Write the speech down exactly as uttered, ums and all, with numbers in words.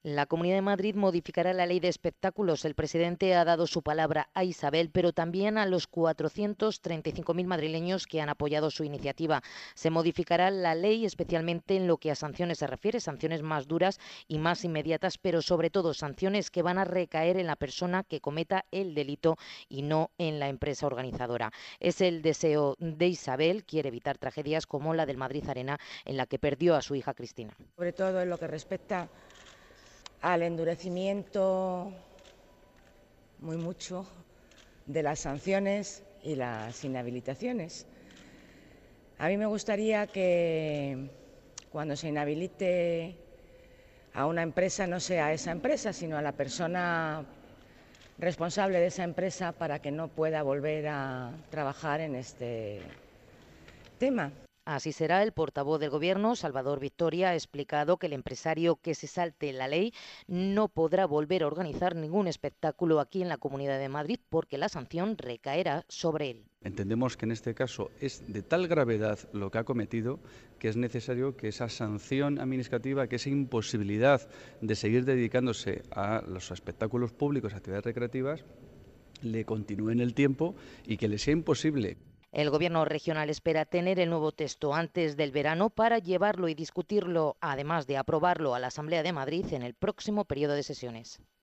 La Comunidad de Madrid modificará la ley de espectáculos. El presidente ha dado su palabra a Isabel, pero también a los cuatrocientos treinta y cinco mil madrileños que han apoyado su iniciativa. Se modificará la ley especialmente en lo que a sanciones se refiere, sanciones más duras y más inmediatas, pero sobre todo sanciones que van a recaer en la persona que cometa el delito y no en la empresa organizadora. Es el deseo de Isabel, quiere evitar tragedias como la del Madrid Arena, en la que perdió a su hija Cristina. Sobre todo en lo que respecta al endurecimiento muy mucho de las sanciones y las inhabilitaciones. A mí me gustaría que cuando se inhabilite a una empresa no sea a esa empresa, sino a la persona responsable de esa empresa para que no pueda volver a trabajar en este tema. Así será. El portavoz del Gobierno, Salvador Victoria, ha explicado que el empresario que se salte la ley no podrá volver a organizar ningún espectáculo aquí en la Comunidad de Madrid porque la sanción recaerá sobre él. Entendemos que en este caso es de tal gravedad lo que ha cometido que es necesario que esa sanción administrativa, que esa imposibilidad de seguir dedicándose a los espectáculos públicos, actividades recreativas, le continúe en el tiempo y que le sea imposible. El Gobierno regional espera tener el nuevo texto antes del verano para llevarlo y discutirlo, además de aprobarlo a la Asamblea de Madrid en el próximo periodo de sesiones.